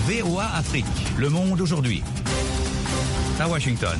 VOA Afrique. Le monde aujourd'hui. À Washington.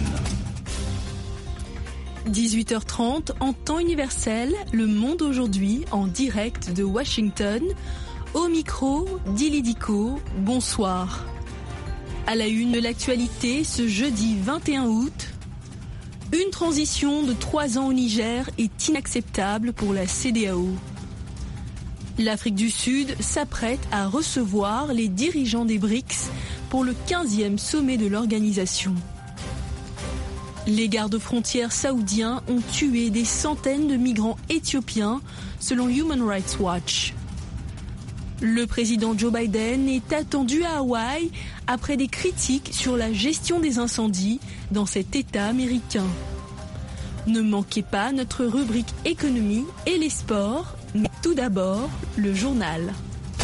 18h30 en temps universel, Le monde aujourd'hui en direct de Washington. Au micro, Dili Diko, bonsoir. À la une de l'actualité ce jeudi 21 août, une transition de 3 ans au Niger est inacceptable pour la CEDEAO. L'Afrique du Sud s'apprête à recevoir les dirigeants des BRICS pour le 15e sommet de l'organisation. Les gardes-frontières saoudiens ont tué des centaines de migrants éthiopiens, selon Human Rights Watch. Le président Joe Biden est attendu à Hawaï après des critiques sur la gestion des incendies dans cet État américain. Ne manquez pas notre rubrique économie et les sports, mais tout d'abord, le journal.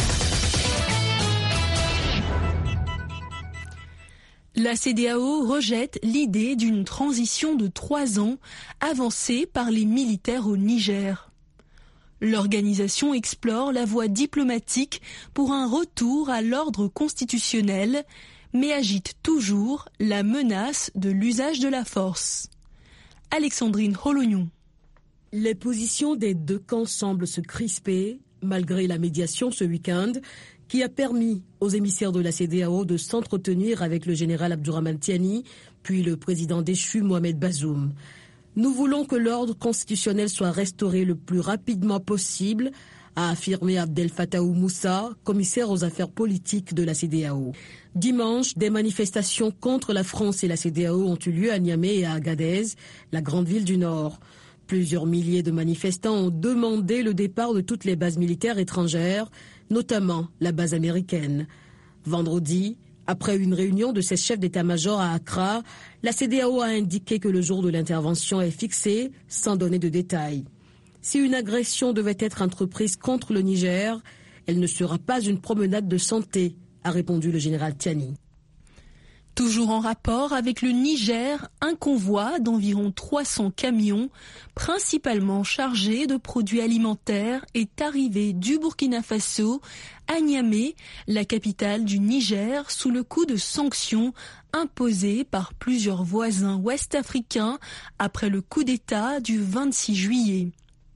La CEDEAO rejette l'idée d'une transition de 3 ans avancée par les militaires au Niger. L'organisation explore la voie diplomatique pour un retour à l'ordre constitutionnel, mais agite toujours la menace de l'usage de la force. Alexandrine Holognon. Les positions des deux camps semblent se crisper, malgré la médiation ce week-end, qui a permis aux émissaires de la CEDEAO de s'entretenir avec le général Abdourahmane Tiani, puis le président déchu Mohamed Bazoum. Nous voulons que l'ordre constitutionnel soit restauré le plus rapidement possible, a affirmé Abdel Fattah Moussa, commissaire aux affaires politiques de la CEDEAO. Dimanche, des manifestations contre la France et la CEDEAO ont eu lieu à Niamey et à Agadez, la grande ville du Nord. Plusieurs milliers de manifestants ont demandé le départ de toutes les bases militaires étrangères, notamment la base américaine. Vendredi, après une réunion de ses chefs d'état-major à Accra, la CEDEAO a indiqué que le jour de l'intervention est fixé, sans donner de détails. Si une agression devait être entreprise contre le Niger, elle ne sera pas une promenade de santé, a répondu le général Tiani. Toujours en rapport avec le Niger, un convoi d'environ 300 camions, principalement chargés de produits alimentaires, est arrivé du Burkina Faso à Niamey, la capitale du Niger, sous le coup de sanctions imposées par plusieurs voisins ouest-africains après le coup d'État du 26 juillet.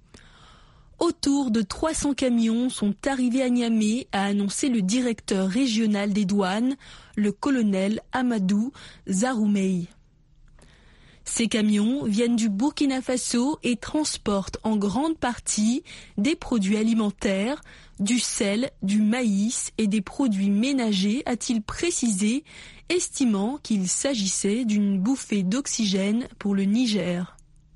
Autour de 300 camions sont arrivés à Niamey, a annoncé le directeur régional des douanes, le colonel Amadou Zaroumey. Ces camions viennent du Burkina Faso et transportent en grande partie des produits alimentaires, du sel, du maïs et des produits ménagers, a-t-il précisé, estimant qu'il s'agissait d'une bouffée d'oxygène pour le Niger.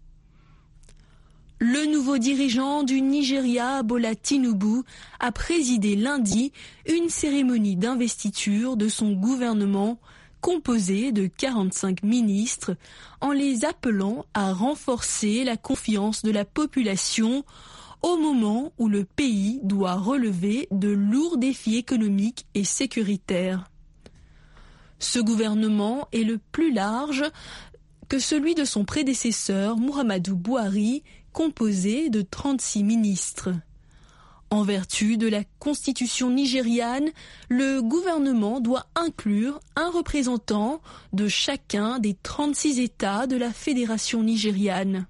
Le nouveau dirigeant du Nigeria, Bola Tinubu, a présidé lundi une cérémonie d'investiture de son gouvernement composé de 45 ministres en les appelant à renforcer la confiance de la population au moment où le pays doit relever de lourds défis économiques et sécuritaires. Ce gouvernement est le plus large que celui de son prédécesseur, Muhammadu Buhari, composé de 36 ministres. En vertu de la constitution nigériane, le gouvernement doit inclure un représentant de chacun des 36 États de la fédération nigériane.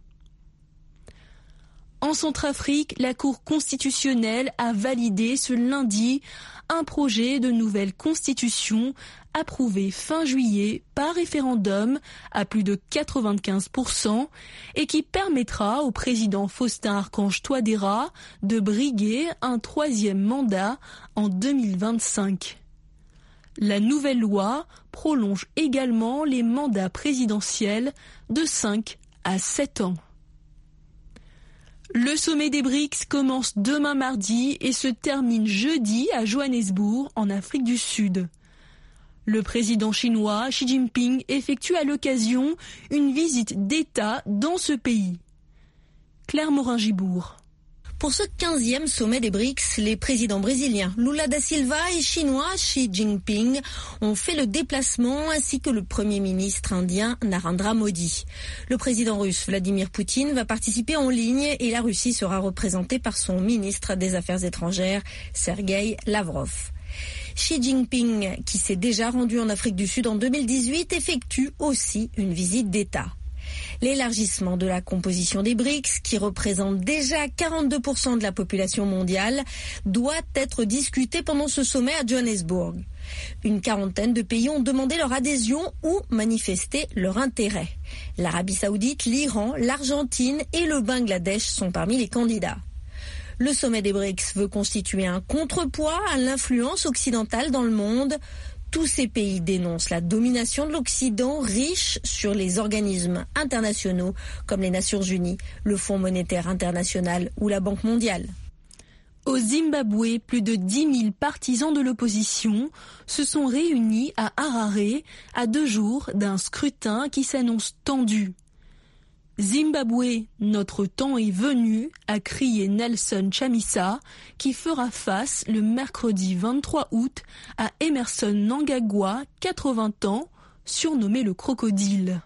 En Centrafrique, la Cour constitutionnelle a validé ce lundi un projet de nouvelle constitution approuvé fin juillet par référendum à plus de 95% et qui permettra au président Faustin Archange Touadéra de briguer un 3e mandat en 2025. La nouvelle loi prolonge également les mandats présidentiels de 5 à 7 ans. Le sommet des BRICS commence demain mardi et se termine jeudi à Johannesburg, en Afrique du Sud. Le président chinois Xi Jinping effectue à l'occasion une visite d'État dans ce pays. Claire Morin-Gibourg. Pour ce 15e sommet des BRICS, les présidents brésiliens Lula da Silva et chinois Xi Jinping ont fait le déplacement ainsi que le premier ministre indien Narendra Modi. Le président russe Vladimir Poutine va participer en ligne et la Russie sera représentée par son ministre des Affaires étrangères Sergueï Lavrov. Xi Jinping, qui s'est déjà rendu en Afrique du Sud en 2018, effectue aussi une visite d'État. L'élargissement de la composition des BRICS, qui représente déjà 42% de la population mondiale, doit être discuté pendant ce sommet à Johannesburg. Une quarantaine de pays ont demandé leur adhésion ou manifesté leur intérêt. L'Arabie Saoudite, l'Iran, l'Argentine et le Bangladesh sont parmi les candidats. Le sommet des BRICS veut constituer un contrepoids à l'influence occidentale dans le monde. Tous ces pays dénoncent la domination de l'Occident riche sur les organismes internationaux comme les Nations Unies, le Fonds monétaire international ou la Banque mondiale. Au Zimbabwe, plus de 10 000 partisans de l'opposition se sont réunis à Harare à 2 jours d'un scrutin qui s'annonce tendu. Zimbabwe, notre temps est venu, a crié Nelson Chamisa, qui fera face le mercredi 23 août à Emerson Mnangagwa, 80 ans, surnommé le crocodile.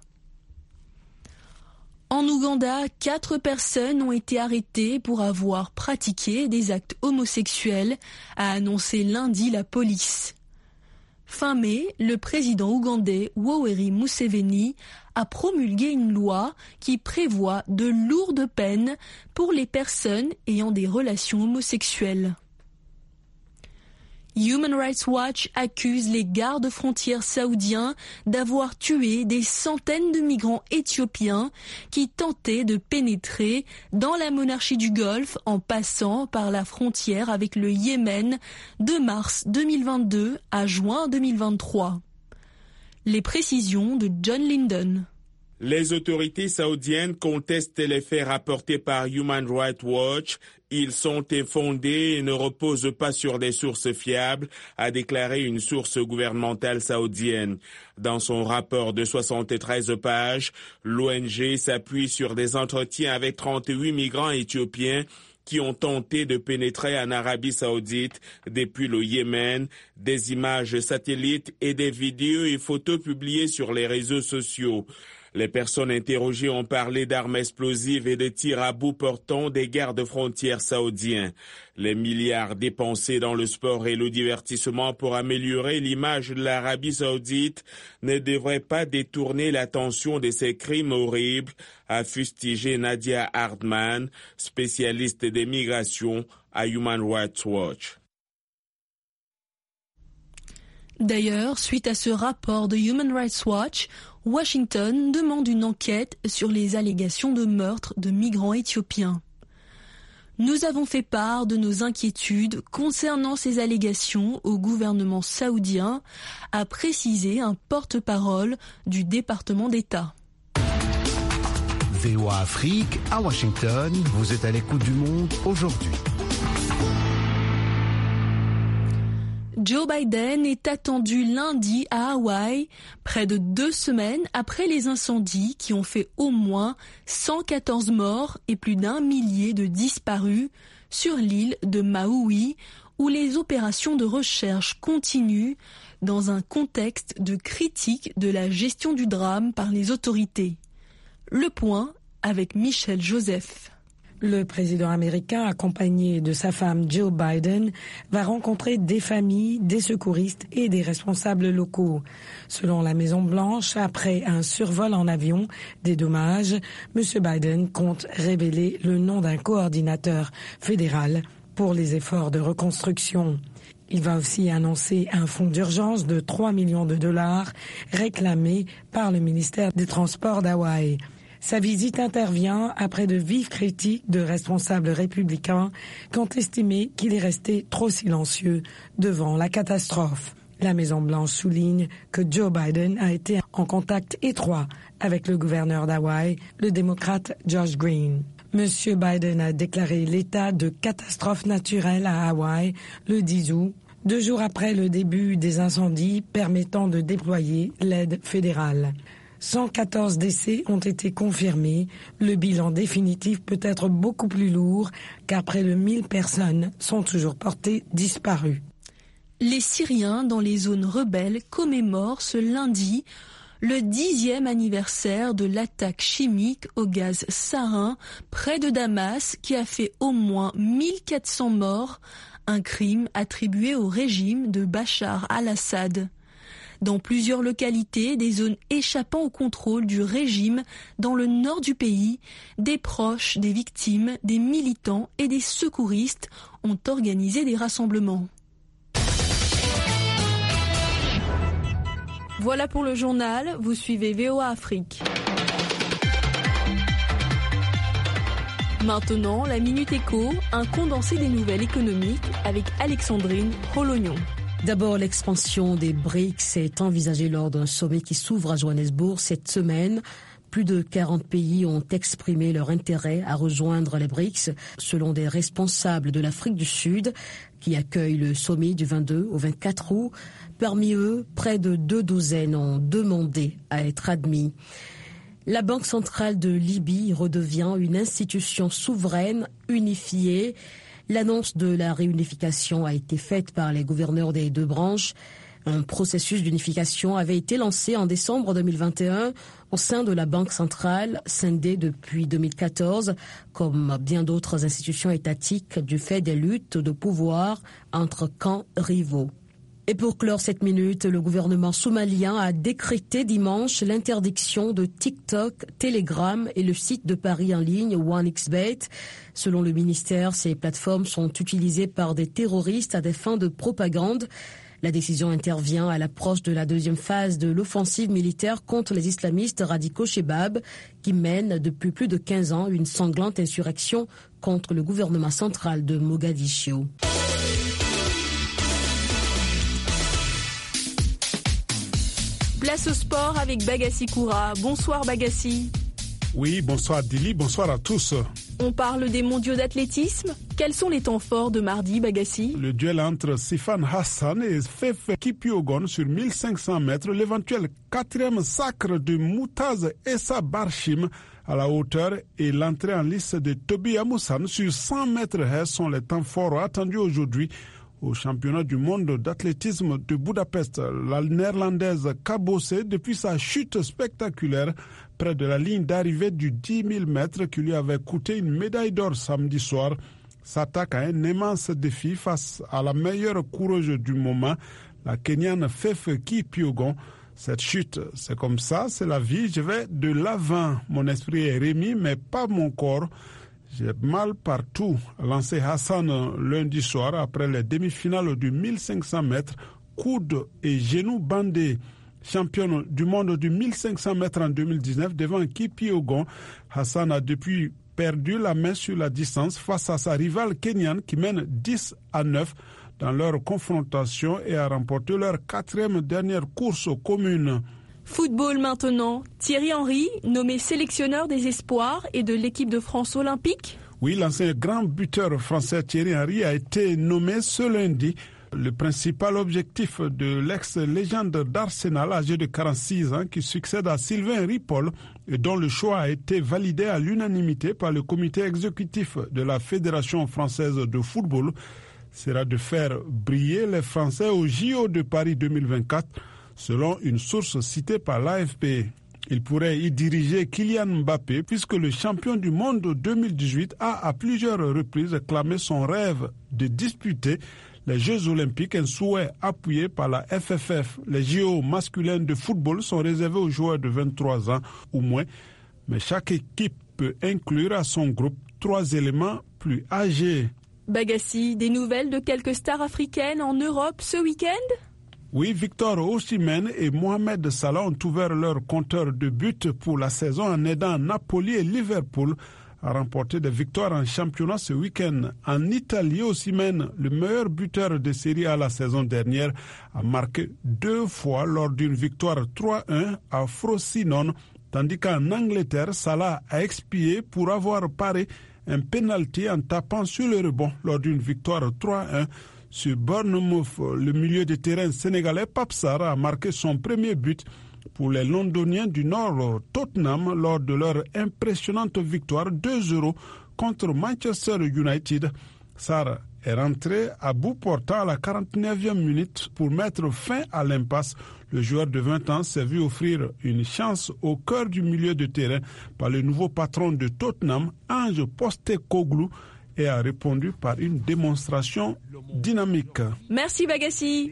En Ouganda, 4 personnes ont été arrêtées pour avoir pratiqué des actes homosexuels, a annoncé lundi la police. Fin mai, le président ougandais Yoweri Museveni a promulgué une loi qui prévoit de lourdes peines pour les personnes ayant des relations homosexuelles. Human Rights Watch accuse les gardes-frontières saoudiens d'avoir tué des centaines de migrants éthiopiens qui tentaient de pénétrer dans la monarchie du Golfe en passant par la frontière avec le Yémen de mars 2022 à juin 2023. Les précisions de John Linden. Les autorités saoudiennes contestent les faits rapportés par Human Rights Watch. Ils sont infondés et ne reposent pas sur des sources fiables, a déclaré une source gouvernementale saoudienne. Dans son rapport de 73 pages, l'ONG s'appuie sur des entretiens avec 38 migrants éthiopiens qui ont tenté de pénétrer en Arabie Saoudite depuis le Yémen, des images satellites et des vidéos et photos publiées sur les réseaux sociaux. Les personnes interrogées ont parlé d'armes explosives et de tirs à bout portant des gardes-frontières saoudiens. Les milliards dépensés dans le sport et le divertissement pour améliorer l'image de l'Arabie Saoudite ne devraient pas détourner l'attention de ces crimes horribles, a fustigé Nadia Hardman, spécialiste des migrations à Human Rights Watch. D'ailleurs, suite à ce rapport de Human Rights Watch, Washington demande une enquête sur les allégations de meurtre de migrants éthiopiens. Nous avons fait part de nos inquiétudes concernant ces allégations au gouvernement saoudien, a précisé un porte-parole du département d'État. VOA Afrique à Washington, vous êtes à l'écoute du monde aujourd'hui. Joe Biden est attendu lundi à Hawaï, près de 2 semaines après les incendies qui ont fait au moins 114 morts et plus d'1 millier de disparus sur l'île de Maui, où les opérations de recherche continuent dans un contexte de critique de la gestion du drame par les autorités. Le point avec Michel Joseph. Le président américain, accompagné de sa femme Joe Biden, va rencontrer des familles, des secouristes et des responsables locaux. Selon la Maison-Blanche, après un survol en avion des dommages, M. Biden compte révéler le nom d'un coordinateur fédéral pour les efforts de reconstruction. Il va aussi annoncer un fonds d'urgence de 3 millions de dollars réclamé par le ministère des Transports d'Hawaï. Sa visite intervient après de vives critiques de responsables républicains qui ont estimé qu'il est resté trop silencieux devant la catastrophe. La Maison-Blanche souligne que Joe Biden a été en contact étroit avec le gouverneur d'Hawaï, le démocrate Josh Green. Monsieur Biden a déclaré l'état de catastrophe naturelle à Hawaï le 10 août, 2 jours après le début des incendies permettant de déployer l'aide fédérale. 114 décès ont été confirmés. Le bilan définitif peut être beaucoup plus lourd car près de 1000 personnes sont toujours portées disparues. Les Syriens dans les zones rebelles commémorent ce lundi le 10e anniversaire de l'attaque chimique au gaz sarin près de Damas qui a fait au moins 1400 morts, un crime attribué au régime de Bachar al-Assad. Dans plusieurs localités, des zones échappant au contrôle du régime dans le nord du pays, des proches des victimes, des militants et des secouristes ont organisé des rassemblements. Voilà pour le journal, vous suivez VOA Afrique. Maintenant, la Minute Éco, un condensé des nouvelles économiques avec Alexandrine Rolognon. D'abord, l'expansion des BRICS est envisagée lors d'un sommet qui s'ouvre à Johannesburg cette semaine. Plus de 40 pays ont exprimé leur intérêt à rejoindre les BRICS, selon des responsables de l'Afrique du Sud, qui accueillent le sommet du 22 au 24 août. Parmi eux, près de 2 ont demandé à être admis. La Banque centrale de Libye redevient une institution souveraine unifiée. L'annonce de la réunification a été faite par les gouverneurs des deux branches. Un processus d'unification avait été lancé en décembre 2021 au sein de la Banque centrale, scindée depuis 2014, comme bien d'autres institutions étatiques du fait des luttes de pouvoir entre camps rivaux. Et pour clore cette minute, le gouvernement somalien a décrété dimanche l'interdiction de TikTok, Telegram et le site de paris en ligne OneXBet. Selon le ministère, ces plateformes sont utilisées par des terroristes à des fins de propagande. La décision intervient à l'approche de la deuxième phase de l'offensive militaire contre les islamistes radicaux Shebab, qui mènent depuis plus de 15 ans une sanglante insurrection contre le gouvernement central de Mogadiscio. Place au sport avec Bagassi Koura. Bonsoir Bagassi. Oui, bonsoir Dili, bonsoir à tous. On parle des mondiaux d'athlétisme. Quels sont les temps forts de mardi, Bagassi? Le duel entre Sifan Hassan et Fefe Kipyegon sur 1500 mètres, l'éventuel 4e sacre de Moutaz Essa Barshim à la hauteur et l'entrée en lice de Toby Amoussan sur 100 mètres haies sont les temps forts attendus aujourd'hui au championnat du monde d'athlétisme de Budapest. La néerlandaise cabossée depuis sa chute spectaculaire près de la ligne d'arrivée du 10 000 mètres qui lui avait coûté une médaille d'or samedi soir, s'attaque à un immense défi face à la meilleure coureuse du moment, la Kenyane Fefe Kipyegon. Cette chute, c'est comme ça, c'est la vie, je vais de l'avant. Mon esprit est remis, mais pas mon corps. J'ai mal partout, a lancé Hassan lundi soir après les demi-finales du 1500 mètres, coudes et genoux bandés. Championne du monde du 1500 mètres en 2019 devant Kipyegon, Hassan a depuis perdu la main sur la distance face à sa rivale kenyane qui mène 10-9 dans leur confrontation et a remporté leur 4e dernière course commune. Football maintenant. Thierry Henry, nommé sélectionneur des espoirs et de l'équipe de France olympique. Oui, l'ancien grand buteur français Thierry Henry a été nommé ce lundi. Le principal objectif de l'ex-légende d'Arsenal, âgé de 46 ans, qui succède à Sylvain Ripoll et dont le choix a été validé à l'unanimité par le comité exécutif de la Fédération française de football, sera de faire briller les Français au JO de Paris 2024. Selon une source citée par l'AFP. Il pourrait y diriger Kylian Mbappé puisque le champion du monde 2018 a à plusieurs reprises clamé son rêve de disputer les Jeux Olympiques, un souhait appuyé par la FFF. Les JO masculins de football sont réservés aux joueurs de 23 ans ou moins, mais chaque équipe peut inclure à son groupe 3 éléments plus âgés. Bagassi, des nouvelles de quelques stars africaines en Europe ce week-end? Oui, Victor Osimhen et Mohamed Salah ont ouvert leur compteur de buts pour la saison en aidant Napoli et Liverpool à remporter des victoires en championnat ce week-end. En Italie, Osimhen, le meilleur buteur de Serie A la saison dernière, a marqué 2 fois lors d'une victoire 3-1 à Frosinone, tandis qu'en Angleterre, Salah a expié pour avoir paré un pénalty en tapant sur le rebond lors d'une victoire 3-1. Sur Bournemouth, le milieu de terrain sénégalais Pape Sarr a marqué son premier but pour les Londoniens du Nord Tottenham lors de leur impressionnante victoire 2-0 contre Manchester United. Sarr est rentré à bout portant à la 49e minute pour mettre fin à l'impasse. Le joueur de 20 ans s'est vu offrir une chance au cœur du milieu de terrain par le nouveau patron de Tottenham, Ange Postecoglou, et a répondu par une démonstration dynamique. Merci Bagassi.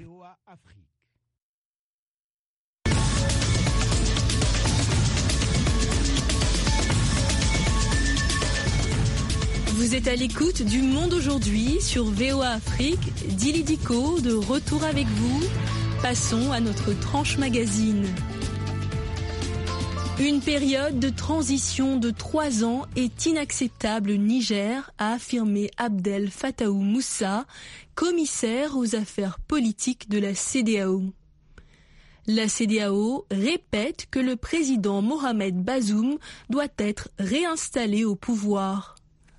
Vous êtes à l'écoute du Monde aujourd'hui sur VOA Afrique. Dili Diko de retour avec vous. Passons à notre tranche magazine. Une période de transition de 3 ans est inacceptable au Niger, a affirmé Abdel Fattah Moussa, commissaire aux affaires politiques de la CEDEAO. La CEDEAO répète que le président Mohamed Bazoum doit être réinstallé au pouvoir.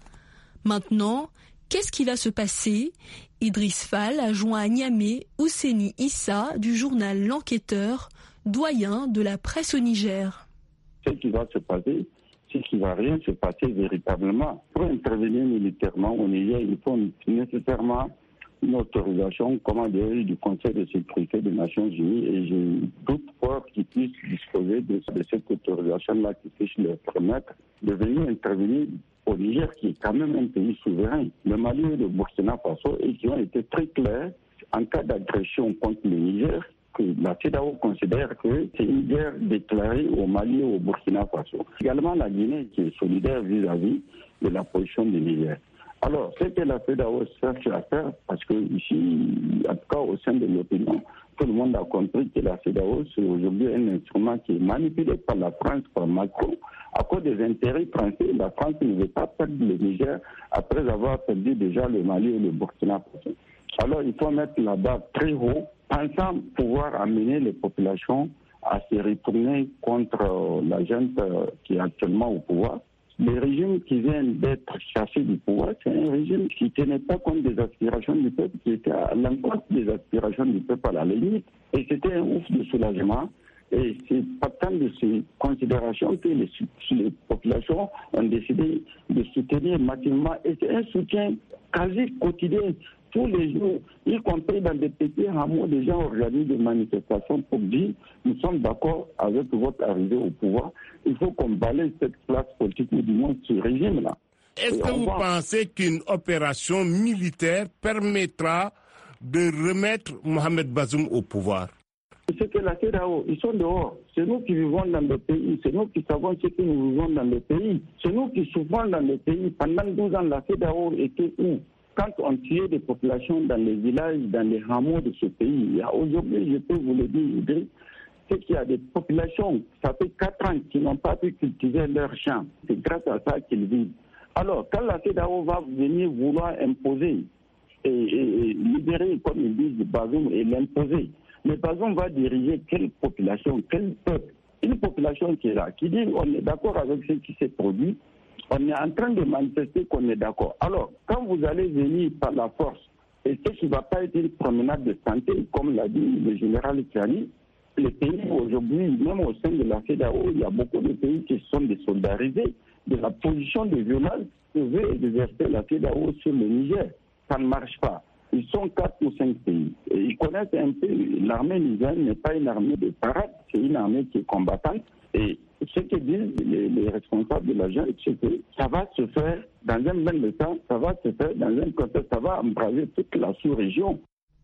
Maintenant, qu'est-ce qui va se passer ? Idriss Fall a joint à Niamey Ousseini Issa du journal L'Enquêteur, doyen de la presse au Niger. Ce qui va se passer, c'est qu'il ne va rien se passer véritablement. Pour intervenir militairement au Niger, il faut nécessairement une autorisation commandée du Conseil de sécurité des Nations Unies et je doute fort qu'ils puissent disposer de cette autorisation-là qui puisse leur permettre de venir intervenir au Niger, qui est quand même un pays souverain, le Mali et le Burkina Faso, et qui ont été très clairs en cas d'agression contre le Niger, que la CEDEAO considère que c'est une guerre déclarée au Mali et au Burkina Faso. Également la Guinée qui est solidaire vis-à-vis de la position du Niger. Alors, ce que la CEDEAO cherche à faire, parce que ici, en tout cas au sein de l'opinion, tout le monde a compris que la CEDEAO, c'est aujourd'hui un instrument qui est manipulé par la France, par Macron. À cause des intérêts français, la France ne veut pas perdre le Niger après avoir perdu déjà le Mali et le Burkina Faso. Alors, il faut mettre la barre très haut, pensant pouvoir amener les populations à se retourner contre la junte qui est actuellement au pouvoir. Le régime qui vient d'être chassé du pouvoir, c'est un régime qui ne tenait pas compte des aspirations du peuple, qui était à l'encontre des aspirations du peuple à la limite. Et c'était un ouf de soulagement. Et c'est partant de ces considérations que les populations ont décidé de soutenir massivement. Et c'est un soutien quasi quotidien. Tous les jours, y compris dans des petits hameaux, des gens organisent des manifestations pour dire nous sommes d'accord avec votre arrivée au pouvoir. Il faut qu'on balaye cette classe politique ou du moins ce régime-là. Est-ce que vous pensez qu'une opération militaire permettra de remettre Mohamed Bazoum au pouvoir? C'est que la CEDEAO, ils sont dehors. C'est nous qui vivons dans le pays. C'est nous qui savons ce que nous vivons dans le pays. C'est nous qui souffrons dans le pays. Pendant 12 ans, la CEDEAO était où? Quand on tuait des populations dans les villages, dans les hameaux de ce pays, aujourd'hui, je peux vous le dire, c'est qu'il y a des populations, ça fait 4 ans, qui n'ont pas pu cultiver leurs champs. C'est grâce à ça qu'ils vivent. Alors, quand la CEDEAO va venir vouloir imposer et libérer, comme ils disent, Bazoum et l'imposer, mais Bazoum va diriger quelle population, quel peuple? Une population qui est là, qui dit on est d'accord avec ce qui s'est produit, on est en train de manifester qu'on est d'accord. Alors, quand vous allez venir par la force, et ce qui ne va pas être une promenade de santé, comme l'a dit le général Tiani, les pays aujourd'hui, même au sein de la CEDEAO, il y a beaucoup de pays qui sont désolidarisés de la position de violence que veut exercer la CEDEAO sur le Niger. Ça ne marche pas. Ils sont 4 ou 5 pays. Et ils connaissent un peu, l'armée nigérienne n'est pas une armée de parade, c'est une armée qui est combattante. Et ce que disent les responsables de la junte, c'est que ça va se faire dans un même temps, ça va se faire dans un contexte, ça va embraser toute la sous-région.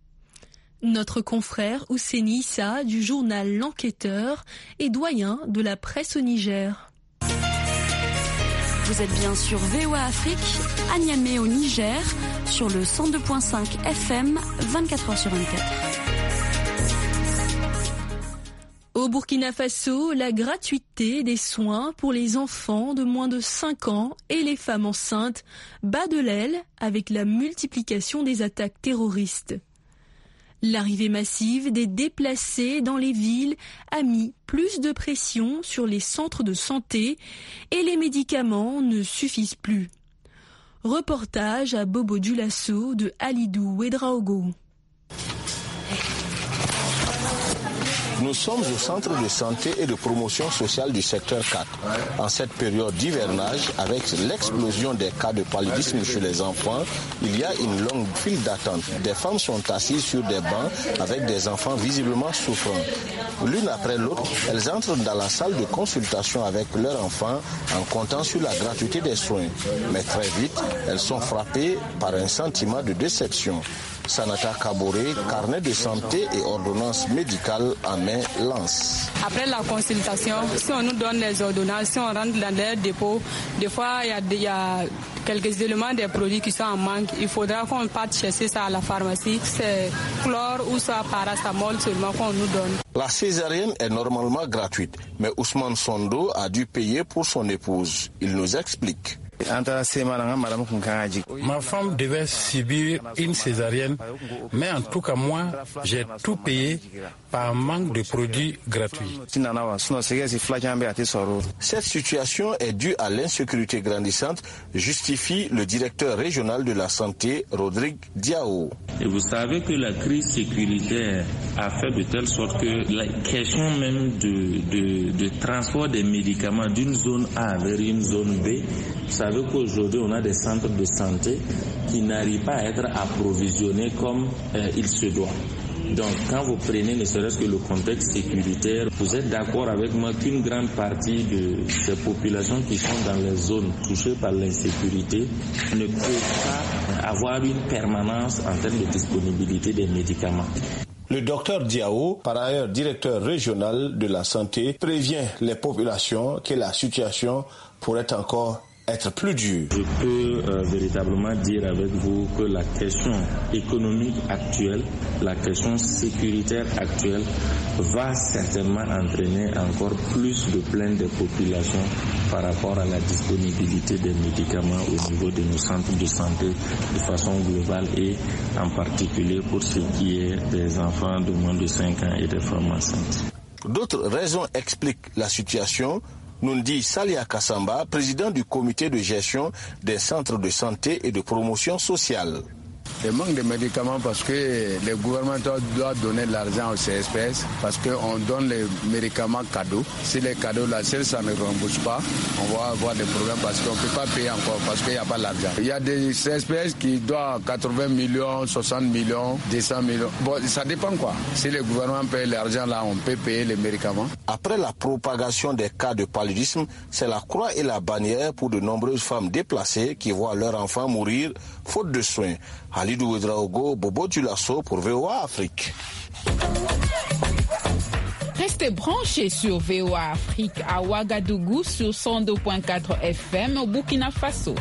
Notre confrère Ousseini Issa du journal L'Enquêteur est doyen de la presse au Niger. Vous êtes bien sur VOA Afrique, à Niamey au Niger, sur le 102.5 FM, 24h sur 24. Au Burkina Faso, la gratuité des soins pour les enfants de moins de 5 ans et les femmes enceintes bat de l'aile avec la multiplication des attaques terroristes. L'arrivée massive des déplacés dans les villes a mis plus de pression sur les centres de santé et les médicaments ne suffisent plus. Reportage à Bobo Dioulasso de Alidou Ouedraogo. Nous sommes au centre de santé et de promotion sociale du secteur 4. En cette période d'hivernage, avec l'explosion des cas de paludisme chez les enfants, il y a une longue file d'attente. Des femmes sont assises sur des bancs avec des enfants visiblement souffrants. L'une après l'autre, elles entrent dans la salle de consultation avec leurs enfants en comptant sur la gratuité des soins. Mais très vite, elles sont frappées par un sentiment de déception. Sanata Kaboré, carnet de santé et ordonnance médicale en main lance. Après la consultation, si on nous donne les ordonnances, si on rentre dans les dépôts, des fois il y a quelques éléments des produits qui sont en manque. Il faudra qu'on parte chercher ça à la pharmacie. C'est chlore ou soit paracétamol seulement qu'on nous donne. La césarienne est normalement gratuite, mais Ousmane Sondo a dû payer pour son épouse. Il nous explique. Ma femme devait subir une césarienne, mais en tout cas moi, j'ai tout payé par manque de produits gratuits. Cette situation est due à l'insécurité grandissante, justifie le directeur régional de la santé, Rodrigue Diao. Et vous savez que la crise sécuritaire a fait de telle sorte que la question même de transport des médicaments d'une zone A vers une zone B, vous savez qu'aujourd'hui on a des centres de santé qui n'arrivent pas à être approvisionnés comme il se doit. Donc quand vous prenez ne serait-ce que le contexte sécuritaire, vous êtes d'accord avec moi qu'une grande partie de ces populations qui sont dans les zones touchées par l'insécurité ne peuvent pas avoir une permanence en termes de disponibilité des médicaments. Le docteur Diao, par ailleurs directeur régional de la santé, prévient les populations que la situation pourrait encore être plus dur. Je peux véritablement dire avec vous que la question économique actuelle, la question sécuritaire actuelle va certainement entraîner encore plus de plaintes des populations par rapport à la disponibilité des médicaments au niveau de nos centres de santé de façon globale et en particulier pour ce qui est des enfants de moins de 5 ans et des femmes enceintes. D'autres raisons expliquent la situation, nous dit Salia Kassamba, président du comité de gestion des centres de santé et de promotion sociale. Le manque de médicaments parce que le gouvernement doit donner de l'argent aux CSPS parce qu'on donne les médicaments cadeaux. Si les cadeaux, la CEL, ça ne rembourse pas, on va avoir des problèmes parce qu'on ne peut pas payer encore parce qu'il n'y a pas l'argent. Il y a des CSPS qui doivent 80 millions, 60 millions, 200 millions. Bon, ça dépend quoi. Si le gouvernement paye l'argent là, on peut payer les médicaments. Après la propagation des cas de paludisme, c'est la croix et la bannière pour de nombreuses femmes déplacées qui voient leurs enfants mourir faute de soins. Halidou Ouedraogo, Bobo Dulasso pour VOA Afrique. Restez branchés sur VOA Afrique à Ouagadougou sur 102.4 FM au Burkina Faso.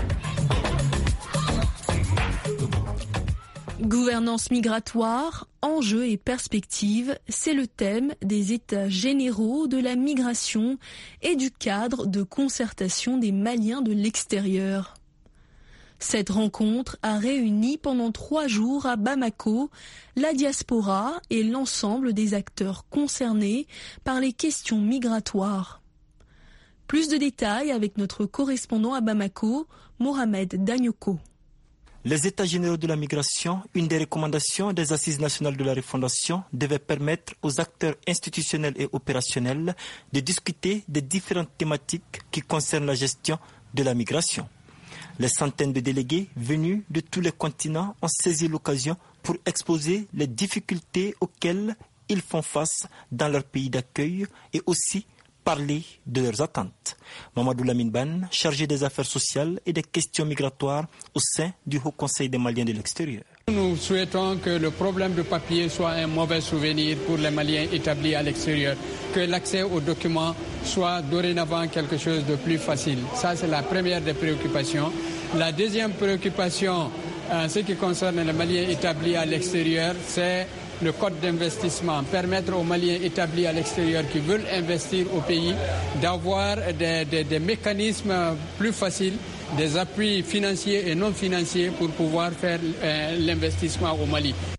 Gouvernance migratoire, enjeux et perspectives, c'est le thème des États généraux de la migration et du cadre de concertation des Maliens de l'extérieur. Cette rencontre a réuni pendant 3 jours à Bamako la diaspora et l'ensemble des acteurs concernés par les questions migratoires. Plus de détails avec notre correspondant à Bamako, Mohamed Danyoko. Les États généraux de la migration, une des recommandations des Assises nationales de la refondation, devait permettre aux acteurs institutionnels et opérationnels de discuter des différentes thématiques qui concernent la gestion de la migration. Les centaines de délégués venus de tous les continents ont saisi l'occasion pour exposer les difficultés auxquelles ils font face dans leur pays d'accueil et aussi parler de leurs attentes. Mamadou Lamine Ban, chargé des affaires sociales et des questions migratoires au sein du Haut Conseil des Maliens de l'extérieur. Nous souhaitons que le problème de papier soit un mauvais souvenir pour les Maliens établis à l'extérieur, que l'accès aux documents soit dorénavant quelque chose de plus facile. Ça, c'est la première des préoccupations. La deuxième préoccupation, en ce qui concerne les Maliens établis à l'extérieur, c'est le code d'investissement, permettre aux Maliens établis à l'extérieur qui veulent investir au pays d'avoir des mécanismes plus faciles, des appuis financiers et non financiers pour pouvoir faire l'investissement au Mali.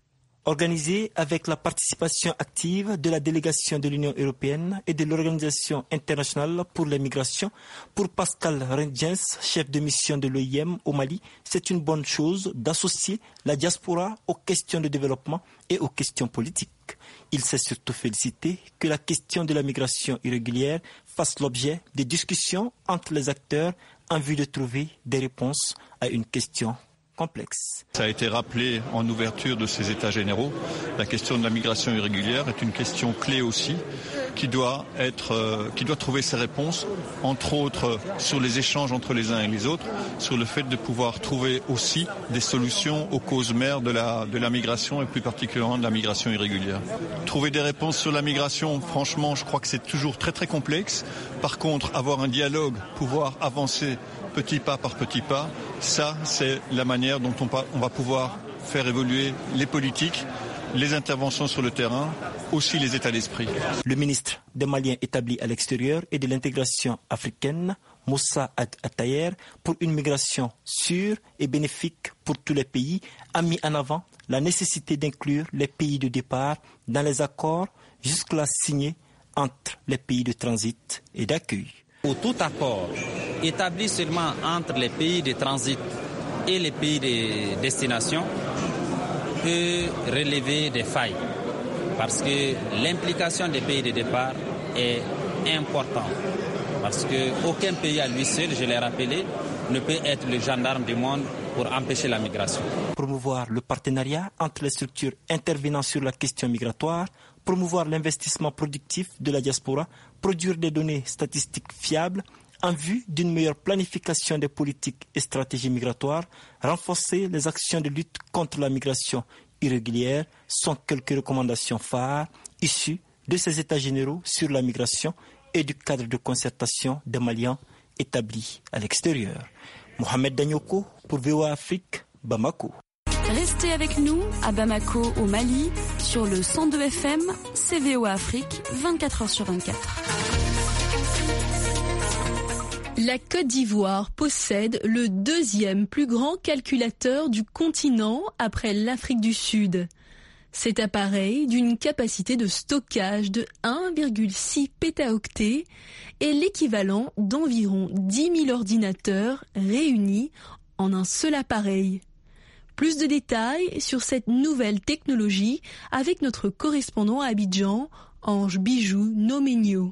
organisé avec la participation active de la délégation de l'Union européenne et de l'Organisation internationale pour les migrations. Pour Pascal Rengens, chef de mission de l'OIM au Mali, c'est une bonne chose d'associer la diaspora aux questions de développement et aux questions politiques. Il s'est surtout félicité que la question de la migration irrégulière fasse l'objet de discussions entre les acteurs en vue de trouver des réponses à une question complexe. Ça a été rappelé en ouverture de ces états généraux. La question de la migration irrégulière est une question clé aussi qui doit trouver ses réponses, entre autres sur les échanges entre les uns et les autres, sur le fait de pouvoir trouver aussi des solutions aux causes mères de la migration et plus particulièrement de la migration irrégulière. Trouver des réponses sur la migration, franchement, je crois que c'est toujours très très complexe. Par contre, avoir un dialogue, pouvoir avancer petit pas par petit pas, ça c'est la manière dont on va pouvoir faire évoluer les politiques, les interventions sur le terrain, aussi les états d'esprit. Le ministre des Maliens établis à l'extérieur et de l'intégration africaine, Moussa Attayer, pour une migration sûre et bénéfique pour tous les pays, a mis en avant la nécessité d'inclure les pays de départ dans les accords jusque-là signés entre les pays de transit et d'accueil. Pour tout accord établi seulement entre les pays de transit et les pays de destination peut relever des failles parce que l'implication des pays de départ est importante. Parce qu'aucun pays à lui seul, je l'ai rappelé, ne peut être le gendarme du monde pour empêcher la migration. Promouvoir le partenariat entre les structures intervenant sur la question migratoire, promouvoir l'investissement productif de la diaspora, produire des données statistiques fiables en vue d'une meilleure planification des politiques et stratégies migratoires, renforcer les actions de lutte contre la migration irrégulière sont quelques recommandations phares issues de ces états généraux sur la migration et du cadre de concertation des Maliens établis à l'extérieur. Mohamed Danyoko pour VOA Afrique, Bamako. Restez avec nous à Bamako au Mali sur le 102 FM, c'est VOA Afrique, 24h sur 24. La Côte d'Ivoire possède le deuxième plus grand calculateur du continent après l'Afrique du Sud. Cet appareil, d'une capacité de stockage de 1,6 pétaoctets, est l'équivalent d'environ 10 000 ordinateurs réunis en un seul appareil. Plus de détails sur cette nouvelle technologie avec notre correspondant à Abidjan, Ange Bijou Nomenio.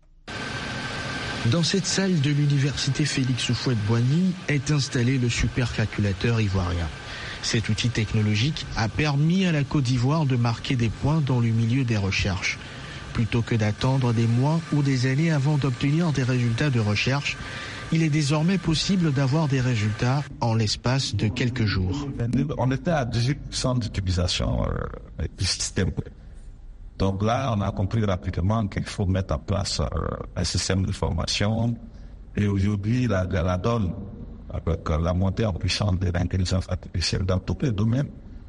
Dans cette salle de l'université Félix Houphouët-Boigny est installé le supercalculateur ivoirien. Cet outil technologique a permis à la Côte d'Ivoire de marquer des points dans le milieu des recherches. Plutôt que d'attendre des mois ou des années avant d'obtenir des résultats de recherche, il est désormais possible d'avoir des résultats en l'espace de quelques jours. On était à 18% d'utilisation du système. Donc là, on a compris rapidement qu'il faut mettre en place un système de formation. Et aujourd'hui, la donne, avec la montée en puissance de l'intelligence artificielle dans tous les domaines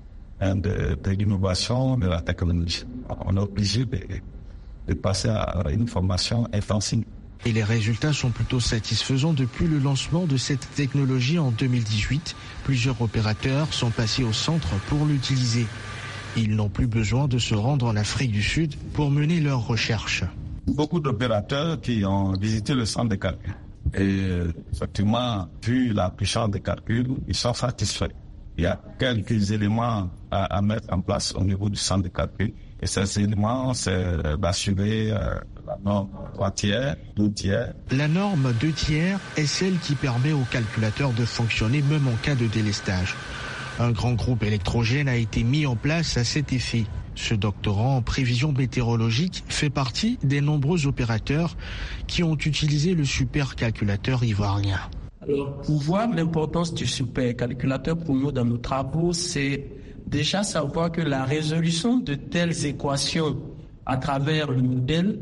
de l'innovation, de la technologie, on est obligé de passer à une formation intensive. Et les résultats sont plutôt satisfaisants. Depuis le lancement de cette technologie en 2018, plusieurs opérateurs sont passés au centre pour l'utiliser. Ils n'ont plus besoin de se rendre en Afrique du Sud pour mener leurs recherches. Beaucoup d'opérateurs qui ont visité le centre de calcul. Et effectivement, vu la puissance des calculs, ils sont satisfaits. Il y a quelques éléments à mettre en place au niveau du centre de calcul. Et ces éléments, c'est d'assurer la norme 3 tiers, 2 tiers. La norme 2 tiers est celle qui permet au calculateur de fonctionner même en cas de délestage. Un grand groupe électrogène a été mis en place à cet effet. Ce doctorant en prévision météorologique fait partie des nombreux opérateurs qui ont utilisé le supercalculateur ivoirien. Alors, pour voir l'importance du supercalculateur pour nous dans nos travaux, c'est déjà savoir que la résolution de telles équations à travers le modèle,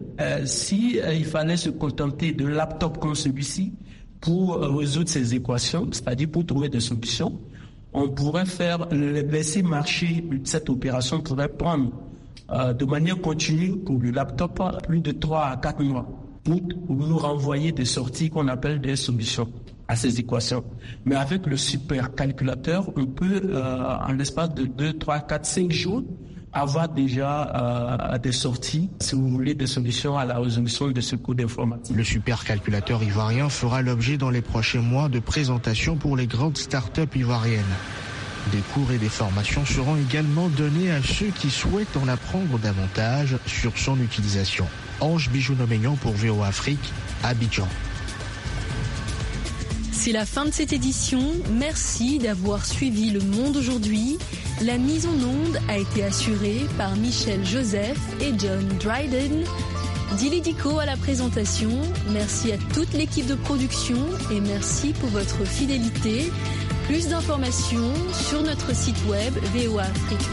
il fallait se contenter de laptops comme celui-ci pour résoudre ces équations, c'est-à-dire pour trouver des solutions, on pourrait laisser marcher cette opération pourrait prendre de manière continue pour le laptop plus de 3 à 4 mois pour nous renvoyer des sorties qu'on appelle des solutions à ces équations. Mais avec le supercalculateur, on peut, en l'espace de 2, 3, 4, 5 jours, avoir déjà des sorties, si vous voulez, des solutions à la résolution de ce coût d'informatique. Le supercalculateur ivoirien fera l'objet dans les prochains mois de présentations pour les grandes start-up ivoiriennes. Des cours et des formations seront également donnés à ceux qui souhaitent en apprendre davantage sur son utilisation. Ange Bijou-Noménian pour VOA Afrique, Abidjan. C'est la fin de cette édition. Merci d'avoir suivi Le Monde aujourd'hui. La mise en onde a été assurée par Michel Joseph et John Dryden. Dili Diko à la présentation. Merci à toute l'équipe de production et merci pour votre fidélité. Plus d'informations sur notre site web VOA Afrique.